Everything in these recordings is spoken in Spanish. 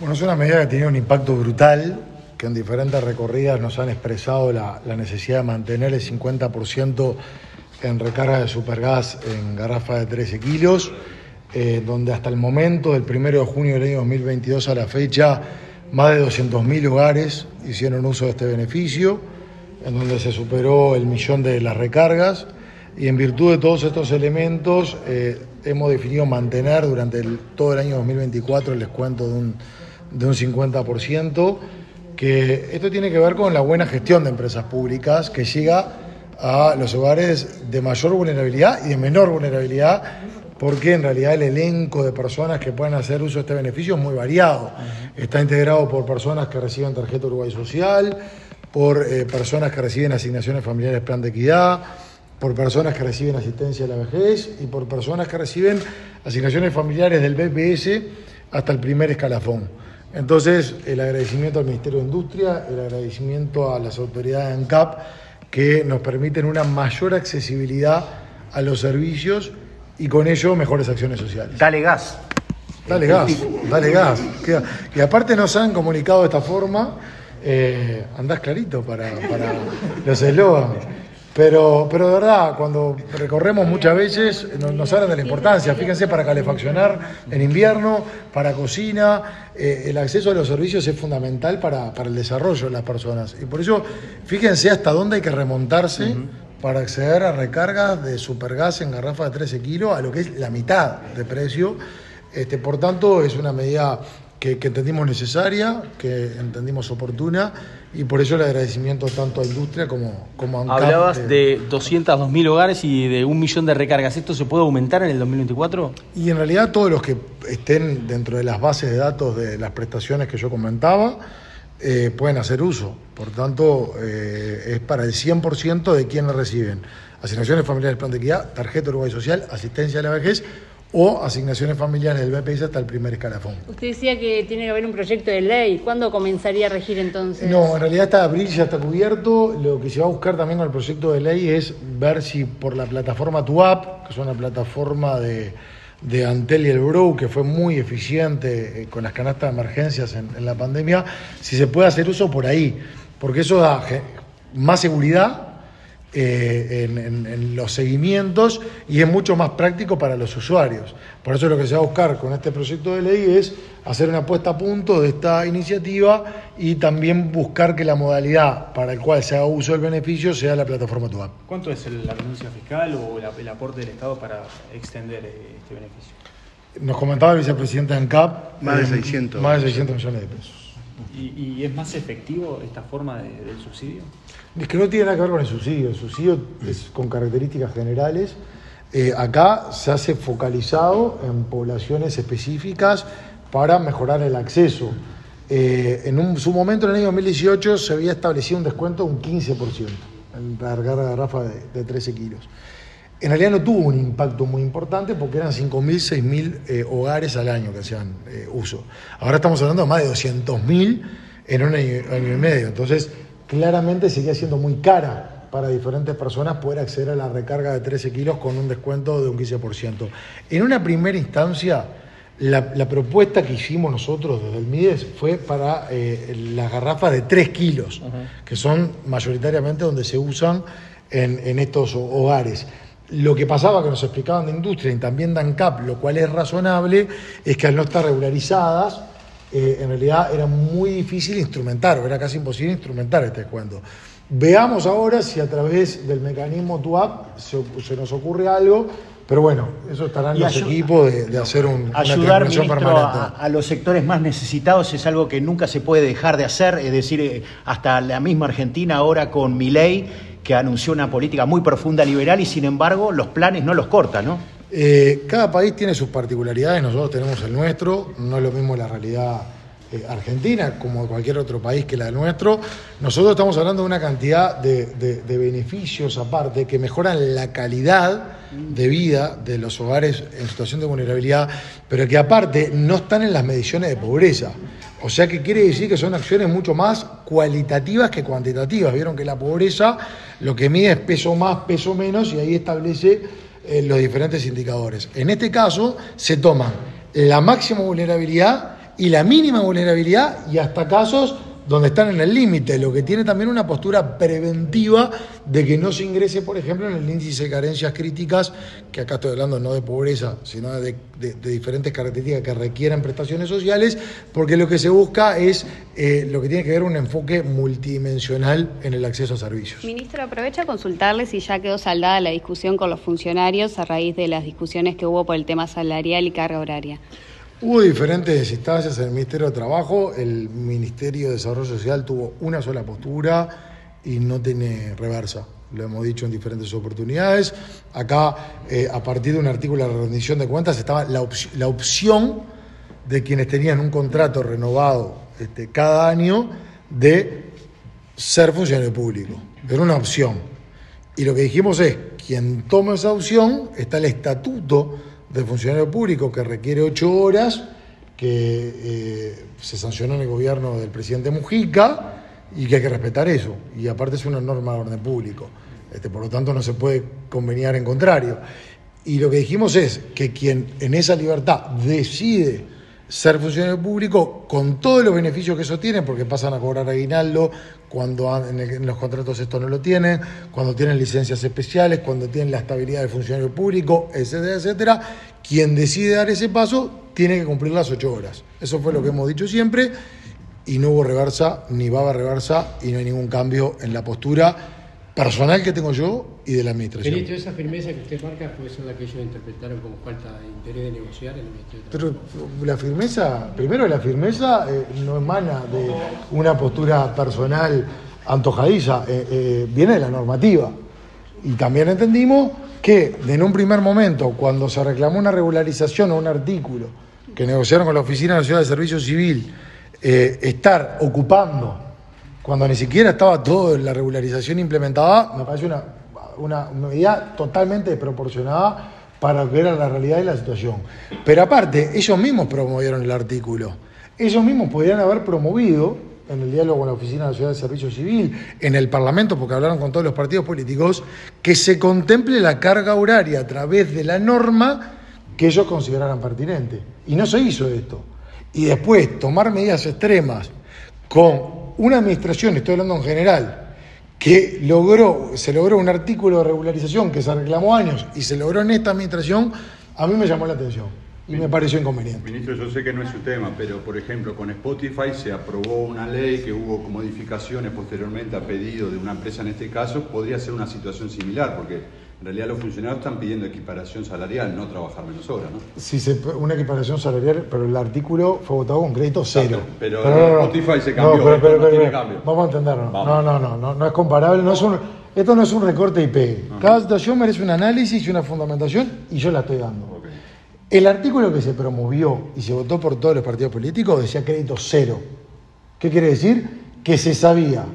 Bueno, es una medida que ha tenido un impacto brutal, que en diferentes recorridas nos han expresado la necesidad de mantener el 50% en recarga de supergas en garrafa de 13 kilos, donde hasta el momento, del 1 de junio del año 2022 a la fecha, más de 200.000 hogares hicieron uso de este beneficio, en donde se superó el millón de las recargas, y en virtud de todos estos elementos hemos definido mantener durante todo el año 2024 el descuento de un 50%, que esto tiene que ver con la buena gestión de empresas públicas que llega a los hogares de mayor vulnerabilidad y de menor vulnerabilidad, porque en realidad el elenco de personas que pueden hacer uso de este beneficio es muy variado. Está integrado por personas que reciben tarjeta Uruguay Social, por personas que reciben asignaciones familiares Plan de Equidad, por personas que reciben asistencia a la vejez y por personas que reciben asignaciones familiares del BPS hasta el primer escalafón. Entonces, el agradecimiento al Ministerio de Industria, el agradecimiento a las autoridades de ANCAP, que nos permiten una mayor accesibilidad a los servicios y con ello mejores acciones sociales. Dale gas. Dale gas, dale gas. Y aparte nos han comunicado de esta forma, andás clarito para los eslogans. Pero de verdad, cuando recorremos muchas veces nos hablan de la importancia. Fíjense, para calefaccionar en invierno, para cocina, el acceso a los servicios es fundamental para el desarrollo de las personas. Y por eso, fíjense hasta dónde hay que remontarse para acceder a recargas de supergas en garrafa de 13 kilos, a lo que es la mitad de precio. Por tanto, es una medida que entendimos necesaria, que entendimos oportuna, y por eso el agradecimiento tanto a Industria como a ANCAP. Hablabas de 202.000 hogares y de 1 millón de recargas. ¿Esto se puede aumentar en el 2024? Y en realidad todos los que estén dentro de las bases de datos de las prestaciones que yo comentaba pueden hacer uso. Por tanto, es para el 100% de quienes reciben asignaciones familiares Plan de Equidad, tarjeta Uruguay Social, asistencia a la vejez o asignaciones familiares del BPS hasta el primer escalafón. Usted decía que tiene que haber un proyecto de ley. ¿Cuándo comenzaría a regir entonces? No, en realidad hasta abril ya está cubierto. Lo que se va a buscar también con el proyecto de ley es ver si por la plataforma TUAP, que es una plataforma de Antel y el Bro, que fue muy eficiente con las canastas de emergencias en la pandemia, si se puede hacer uso por ahí, porque eso da más seguridad en los seguimientos y es mucho más práctico para los usuarios. Por eso lo que se va a buscar con este proyecto de ley es hacer una puesta a punto de esta iniciativa y también buscar que la modalidad para el cual se haga uso del beneficio sea la plataforma TUAP. ¿Cuánto es la renuncia fiscal o el aporte del Estado para extender este beneficio? Nos comentaba el vicepresidente de ANCAP, Más de 600 millones de pesos. ¿Y es más efectivo esta forma del subsidio? Es que no tiene nada que ver con el subsidio es con características generales. Acá se hace focalizado en poblaciones específicas para mejorar el acceso. En su momento, en el año 2018, se había establecido un descuento de un 15% en la garrafa de 13 kilos. En realidad no tuvo un impacto muy importante porque eran 5.000, 6.000 hogares al año que hacían uso. Ahora estamos hablando de más de 200.000 en un año y medio. Entonces, claramente seguía siendo muy cara para diferentes personas poder acceder a la recarga de 13 kilos con un descuento de un 15%. En una primera instancia, la propuesta que hicimos nosotros desde el MIDES fue para las garrafas de 3 kilos, que son mayoritariamente donde se usan en estos hogares. Lo que pasaba, que nos explicaban de Industria y también de ANCAP, lo cual es razonable, es que al no estar regularizadas, en realidad era muy difícil instrumentar, o era casi imposible instrumentar este descuento. Veamos ahora si a través del mecanismo TUAP se nos ocurre algo, pero bueno, eso estarán los equipos de hacer una ayudar, permanente. A los sectores más necesitados es algo que nunca se puede dejar de hacer, es decir, hasta la misma Argentina ahora con Milei, que anunció una política muy profunda liberal y sin embargo los planes no los corta, ¿no? Cada país tiene sus particularidades, nosotros tenemos el nuestro, no es lo mismo la realidad argentina como cualquier otro país que la del nuestro. Nosotros estamos hablando de una cantidad de beneficios aparte que mejoran la calidad de vida de los hogares en situación de vulnerabilidad, pero que aparte no están en las mediciones de pobreza. O sea que quiere decir que son acciones mucho más cualitativas que cuantitativas. Vieron que la pobreza lo que mide es peso más, peso menos, y ahí establece los diferentes indicadores. En este caso se toman la máxima vulnerabilidad y la mínima vulnerabilidad y hasta casos donde están en el límite, lo que tiene también una postura preventiva de que no se ingrese, por ejemplo, en el índice de carencias críticas, que acá estoy hablando no de pobreza, sino de diferentes características que requieran prestaciones sociales, porque lo que se busca es lo que tiene que ver un enfoque multidimensional en el acceso a servicios. Ministro, aprovecho a consultarle si ya quedó saldada la discusión con los funcionarios a raíz de las discusiones que hubo por el tema salarial y carga horaria. Hubo diferentes instancias en el Ministerio de Trabajo, el Ministerio de Desarrollo Social tuvo una sola postura y no tiene reversa, lo hemos dicho en diferentes oportunidades. Acá, a partir de un artículo de la rendición de cuentas, estaba la opción de quienes tenían un contrato renovado cada año de ser funcionario público. Era una opción. Y lo que dijimos es, quien toma esa opción, está el estatuto de funcionario público que requiere 8 horas, que se sancionó en el gobierno del presidente Mujica y que hay que respetar eso. Y aparte es una norma de orden público. Por lo tanto no se puede conveniar en contrario. Y lo que dijimos es que quien en esa libertad decide ser funcionario público, con todos los beneficios que eso tiene, porque pasan a cobrar aguinaldo, cuando en los contratos esto no lo tienen, cuando tienen licencias especiales, cuando tienen la estabilidad del funcionario público, etcétera, etcétera, quien decide dar ese paso tiene que cumplir las 8 horas. Eso fue lo que hemos dicho siempre, y no hubo reversa, ni va a haber reversa, y no hay ningún cambio en la postura personal que tengo yo y de la administración. Ministro, esa firmeza que usted marca puede ser la que ellos interpretaron como falta de interés de negociar en el Ministerio de Trabajo. Pero la firmeza, primero la firmeza no emana de una postura personal antojadiza, viene de la normativa. Y también entendimos que en un primer momento, cuando se reclamó una regularización o un artículo que negociaron con la Oficina Nacional de Servicio Civil, estar ocupando cuando ni siquiera estaba toda la regularización implementada, me parece una medida totalmente desproporcionada para lo que era la realidad de la situación. Pero aparte, ellos mismos promovieron el artículo. Ellos mismos podrían haber promovido, en el diálogo con la Oficina Nacional de Servicio Civil, en el Parlamento, porque hablaron con todos los partidos políticos, que se contemple la carga horaria a través de la norma que ellos consideraran pertinente. Y no se hizo esto. Y después, tomar medidas extremas con una administración, estoy hablando en general, que se logró un artículo de regularización que se reclamó años y se logró en esta administración, a mí me llamó la atención y me pareció inconveniente. Ministro, yo sé que no es su tema, pero por ejemplo con Spotify se aprobó una ley que hubo modificaciones posteriormente a pedido de una empresa en este caso, podría ser una situación similar, porque en realidad los funcionarios están pidiendo equiparación salarial, no trabajar menos horas, ¿no? Sí, una equiparación salarial, pero el artículo fue votado con crédito cero. Pero Spotify se cambió, no tiene cambio. Vamos a entenderlo. No es comparable, esto no es un recorte y pegue. Cada situación merece un análisis y una fundamentación y yo la estoy dando. Okay. El artículo que se promovió y se votó por todos los partidos políticos decía crédito cero. ¿Qué quiere decir? Que se sabía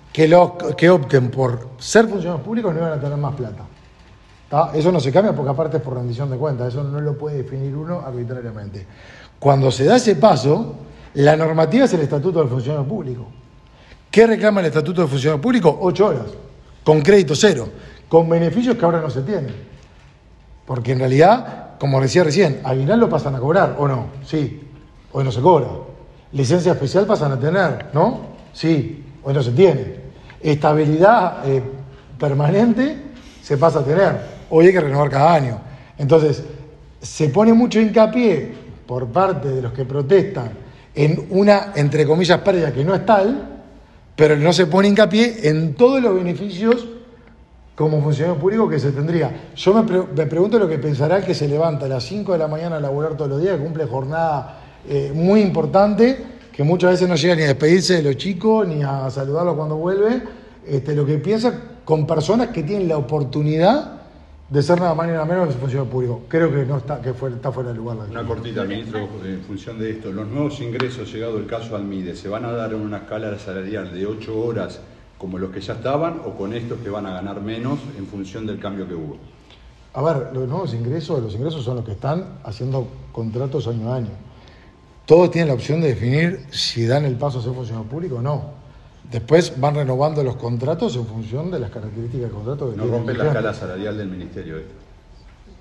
que opten por ser funcionarios públicos no iban a tener más plata. Eso no se cambia porque aparte es por rendición de cuentas, eso no lo puede definir uno arbitrariamente. Cuando se da ese paso, la normativa es el Estatuto del Funcionario Público. ¿Qué reclama el Estatuto del Funcionario Público? 8 horas, con crédito cero, con beneficios que ahora no se tienen. Porque en realidad, como decía recién, aguinaldo pasan a cobrar, ¿o no? Sí, hoy no se cobra. Licencia especial pasan a tener, ¿no? Sí, hoy no se tiene. Estabilidad permanente se pasa a tener. Hoy hay que renovar cada año. Entonces, se pone mucho hincapié por parte de los que protestan en una, entre comillas, pérdida que no es tal, pero no se pone hincapié en todos los beneficios como funcionario público que se tendría. Yo me pregunto lo que pensará el que se levanta a las 5 de la mañana a laburar todos los días, que cumple jornada muy importante, que muchas veces no llega ni a despedirse de los chicos, ni a saludarlos cuando vuelve, lo que piensa con personas que tienen la oportunidad de ser nada más ni nada menos que funcionario público. Creo que no está, está fuera de lugar. Una cortita, ministro, en función de esto. Los nuevos ingresos, llegado el caso al MIDE, ¿se van a dar en una escala salarial de 8 horas como los que ya estaban o con estos que van a ganar menos en función del cambio que hubo? A ver, los nuevos ingresos, son los que están haciendo contratos año a año. Todos tienen la opción de definir si dan el paso a ser funcionario público o no. Después van renovando los contratos en función de las características del contrato. No rompen la escala salarial del ministerio esto.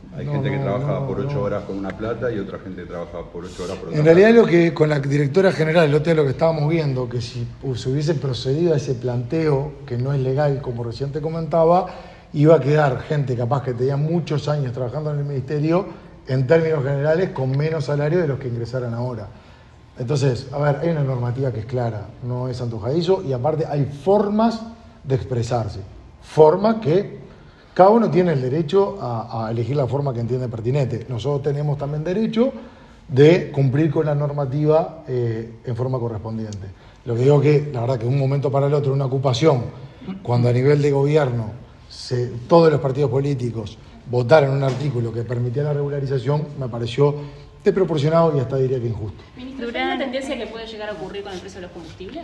Hay gente que trabaja por 8 horas con una plata y otra gente que trabaja por 8 horas por otra En realidad plata. lo que con la directora general, el otro día lo que estábamos viendo, que si se hubiese procedido a ese planteo, que no es legal, como recién te comentaba, iba a quedar gente capaz que tenía muchos años trabajando en el ministerio, en términos generales, con menos salario de los que ingresaran ahora. Entonces, a ver, hay una normativa que es clara, no es antojadizo, y aparte hay formas de expresarse, formas que cada uno tiene el derecho a elegir la forma que entiende pertinente. Nosotros tenemos también derecho de cumplir con la normativa en forma correspondiente. Lo que digo que, la verdad, que de un momento para el otro, una ocupación, cuando a nivel de gobierno todos los partidos políticos votaron un artículo que permitía la regularización, me pareció desproporcionado y hasta diría que injusto. Ministro, ¿hay una tendencia que puede llegar a ocurrir con el precio de los combustibles?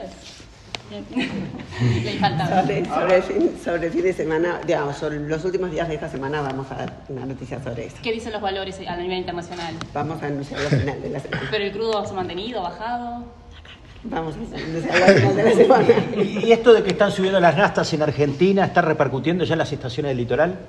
Le faltaba. Sobre el fin de semana, digamos, sobre los últimos días de esta semana vamos a dar una noticia sobre eso. ¿Qué dicen los valores a nivel internacional? Vamos a anunciarlo al final de la semana. ¿Pero el crudo se ha mantenido, bajado? Vamos a anunciarlo al final de la semana. ¿Y esto de que están subiendo las naftas en Argentina está repercutiendo ya en las estaciones del litoral?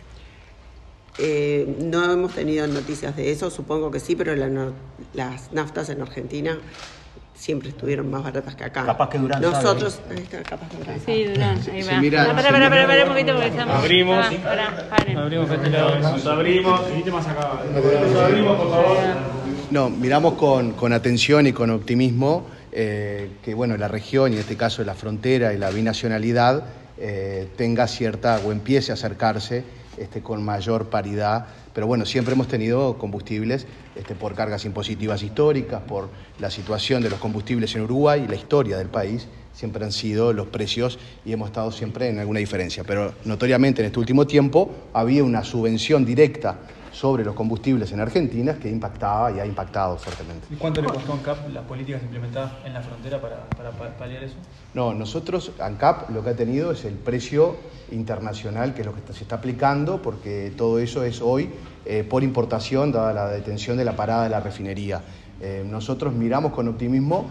No hemos tenido noticias de eso, supongo que sí, pero las naftas en Argentina siempre estuvieron más baratas que acá. Capaz que Durán nosotros, sabe. Ahí está, capaz que Durán. Sí, Durán, ahí va. mira, Pará un poquito porque estamos... Abrimos. Paren. Abrimos este lado. Nos abrimos. Venite más acá. Nos abrimos, por favor. No, miramos con atención y con optimismo que bueno, la región, y en este caso la frontera y la binacionalidad, tenga cierta, o empiece a acercarse con mayor paridad. Pero bueno, siempre hemos tenido combustibles por cargas impositivas históricas, por la situación de los combustibles en Uruguay y la historia del país, siempre han sido los precios y hemos estado siempre en alguna diferencia. Pero notoriamente en este último tiempo había una subvención directa sobre los combustibles en Argentina que impactaba y ha impactado fuertemente. ¿Y cuánto le costó a ANCAP las políticas implementadas en la frontera para paliar eso? No, nosotros, ANCAP, lo que ha tenido es el precio internacional, que es lo que se está aplicando, porque todo eso es hoy por importación, dada la detención de la parada de la refinería. Nosotros miramos con optimismo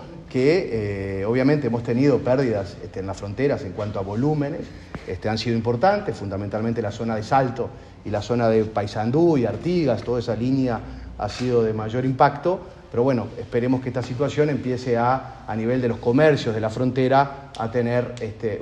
que obviamente hemos tenido pérdidas en las fronteras en cuanto a volúmenes, han sido importantes, fundamentalmente la zona de Salto y la zona de Paysandú y Artigas, toda esa línea ha sido de mayor impacto, pero bueno, esperemos que esta situación empiece a nivel de los comercios de la frontera, a tener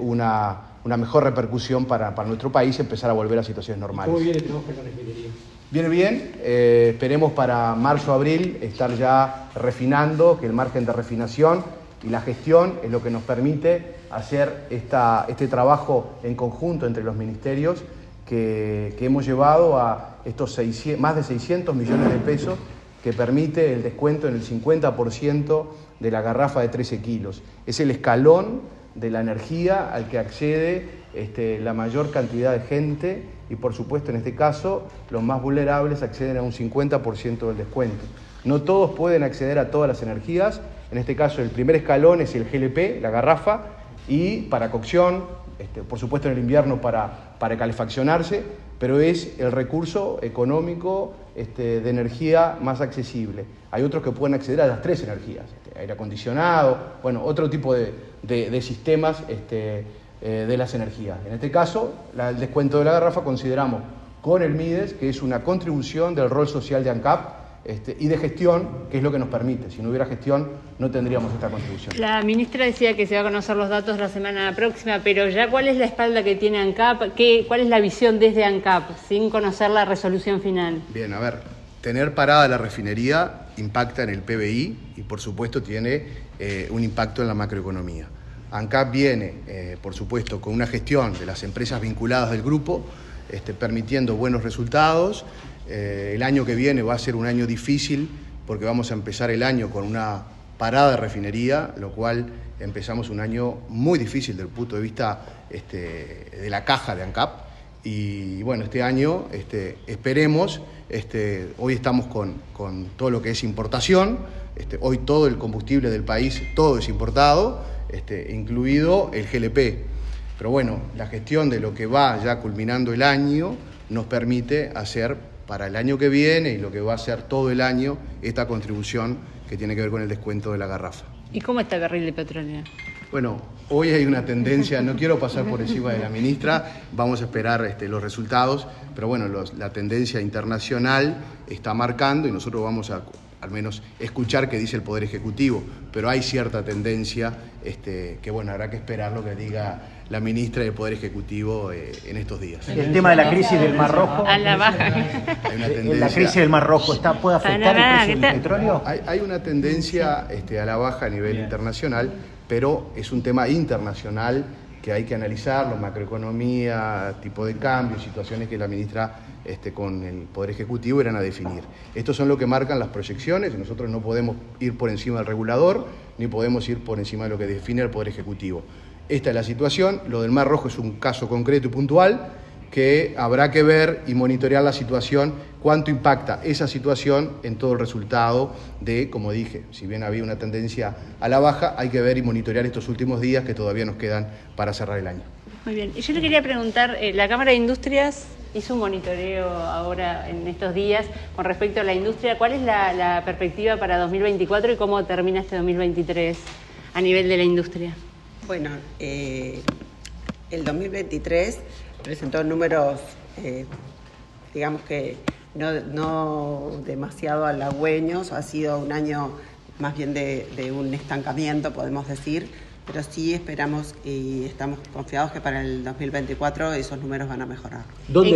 una mejor repercusión para nuestro país y empezar a volver a situaciones normales. ¿Cómo viene el trabajo en la refinería? Viene bien, esperemos para marzo o abril estar ya refinando, que el margen de refinación y la gestión es lo que nos permite hacer este trabajo en conjunto entre los ministerios que hemos llevado a estos más de 600 millones de pesos que permite el descuento en el 50% de la garrafa de 13 kilos. Es el escalón de la energía al que accede la mayor cantidad de gente y, por supuesto, en este caso, los más vulnerables acceden a un 50% del descuento. No todos pueden acceder a todas las energías. En este caso, el primer escalón es el GLP, la garrafa, y para cocción, por supuesto en el invierno para calefaccionarse, pero es el recurso económico de energía más accesible. Hay otros que pueden acceder a las 3 energías, aire acondicionado, bueno, otro tipo de sistemas de las energías. En este caso, el descuento de la garrafa consideramos con el MIDES que es una contribución del rol social de ANCAP y de gestión, que es lo que nos permite. Si no hubiera gestión, no tendríamos esta contribución. La ministra decía que se va a conocer los datos la semana próxima, pero ya ¿cuál es la espalda que tiene ANCAP? ¿Cuál es la visión desde ANCAP, sin conocer la resolución final? Bien, a ver, tener parada la refinería impacta en el PBI y, por supuesto, tiene un impacto en la macroeconomía. ANCAP viene, por supuesto, con una gestión de las empresas vinculadas del grupo, permitiendo buenos resultados. El año que viene va a ser un año difícil porque vamos a empezar el año con una parada de refinería, lo cual empezamos un año muy difícil desde el punto de vista de la caja de ANCAP. Y bueno, este año esperemos, hoy estamos con todo lo que es importación, hoy todo el combustible del país, todo es importado, incluido el GLP. Pero bueno, la gestión de lo que va ya culminando el año nos permite hacer para el año que viene y lo que va a ser todo el año esta contribución que tiene que ver con el descuento de la garrafa. ¿Y cómo está el barril de petróleo? Bueno, hoy hay una tendencia, no quiero pasar por encima de la ministra, vamos a esperar los resultados, pero bueno, la tendencia internacional está marcando y nosotros vamos a al menos escuchar qué dice el Poder Ejecutivo, pero hay cierta tendencia que bueno, habrá que esperar lo que diga la ministra del Poder Ejecutivo en estos días. El tema de la crisis del Mar Rojo. A la baja. Hay una tendencia, la crisis del Mar Rojo puede afectar el precio del petróleo. Hay una tendencia a la baja a nivel internacional, pero es un tema internacional que hay que analizarlo, macroeconomía, tipo de cambio, situaciones que la ministra con el Poder Ejecutivo irán a definir. Estos son lo que marcan las proyecciones y nosotros no podemos ir por encima del regulador ni podemos ir por encima de lo que define el Poder Ejecutivo. Esta es la situación, lo del Mar Rojo es un caso concreto y puntual que habrá que ver y monitorear la situación, cuánto impacta esa situación en todo el resultado de, como dije, si bien había una tendencia a la baja, hay que ver y monitorear estos últimos días que todavía nos quedan para cerrar el año. Muy bien, y yo le quería preguntar, la Cámara de Industrias hizo un monitoreo ahora en estos días con respecto a la industria. ¿Cuál es la perspectiva para 2024 y cómo termina este 2023 a nivel de la industria? Bueno, el 2023 presentó números, digamos que no demasiado halagüeños, ha sido un año más bien de un estancamiento, podemos decir, pero sí esperamos y estamos confiados que para el 2024 esos números van a mejorar.